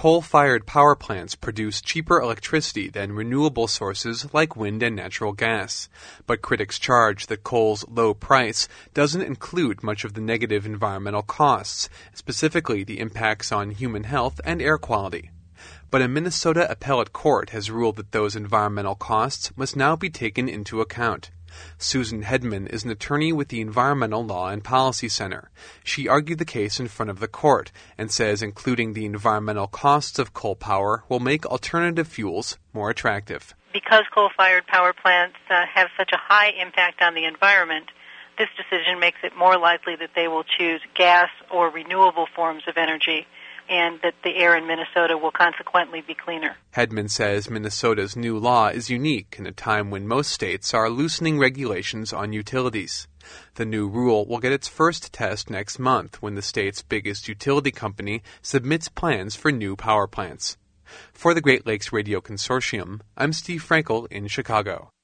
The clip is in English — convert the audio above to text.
Coal-fired power plants produce cheaper electricity than renewable sources like wind and natural gas. But critics charge that coal's low price doesn't include much of the negative environmental costs, specifically the impacts on human health and air quality. But a Minnesota appellate court has ruled that those environmental costs must now be taken into account. Susan Hedman is an attorney with the Environmental Law and Policy Center. She argued the case in front of the court and says including the environmental costs of coal power will make alternative fuels more attractive. Because coal-fired power plants have such a high impact on the environment, this decision makes it more likely that they will choose gas or renewable forms of energy, and that the air in Minnesota will consequently be cleaner. Hedman says Minnesota's new law is unique in a time when most states are loosening regulations on utilities. The new rule will get its first test next month when the state's biggest utility company submits plans for new power plants. For the Great Lakes Radio Consortium, I'm Steve Frankel in Chicago.